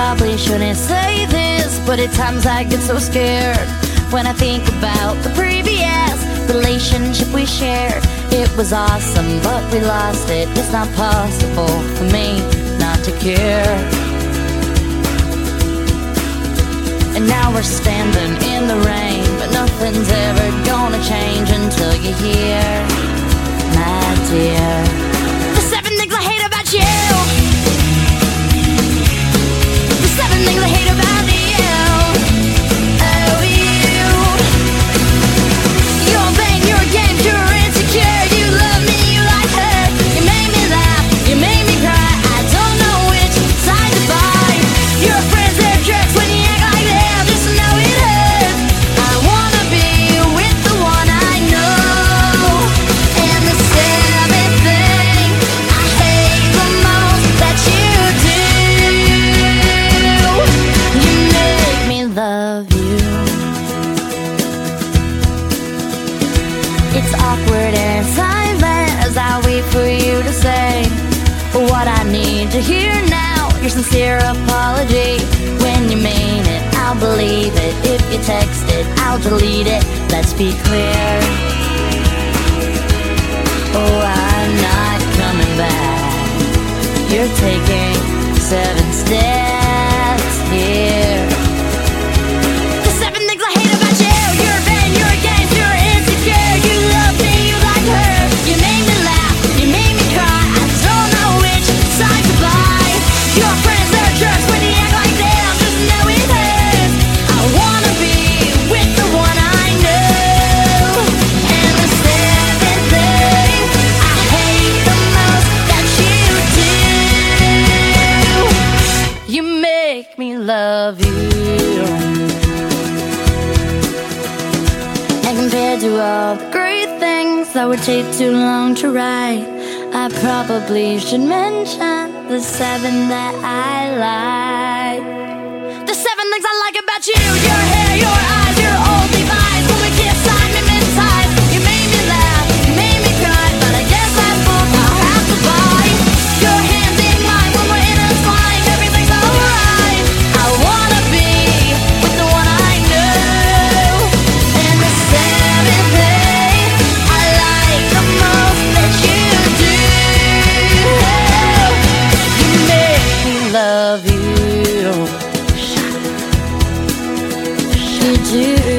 probably shouldn't say this, but at times I get so scared when I think about the previous relationship we shared. It was awesome, but we lost it. It's not possible for me not to care. And now we're standing in the rain, but nothing's ever gonna change until you're here, my dear. The 7 things I hate about you. The 7 things I hate about you. Oh, you. You're vain, you're games, you're insecure. You love me, you like her. You made me laugh, you made me cry. I don't know which side to buy. Your friends, they're jerks when you act like them. Just know it hurts. I wanna be with the one I know. And the 7th thing I hate the most that you do, you make me love you. It's awkward and silent as I wait for you to say what I need to hear now. Your sincere apology. When you mean it, I'll believe it. If you text it, I'll delete it. Let's be clear. Oh, I'm not coming back. You're taking 7 steps here. The 7 things I hate about you. You're vain, you're games, you're insecure. You love me, you like her. You made me laugh, you made me cry. I don't know which side to buy. Your friends, they're jerks when you act like them. Just know it hurts. I wanna be with the one I know. And the 7th thing I hate the most that you do, you make me love you. And compared to all the great things that would take too long to write, I probably should mention the 7 that I like. The 7 things I like about you. Your hair, your eyes, your old Levi's. When we kiss, I'm hypnotized. You made me laugh, you made me cry, but I guess that's both I'll have to buy. Your hands in mine when we're intertwined. Everything's alright. I wanna be with the one I know. And the 7th thing I like the most that you do, you make me love you. You do.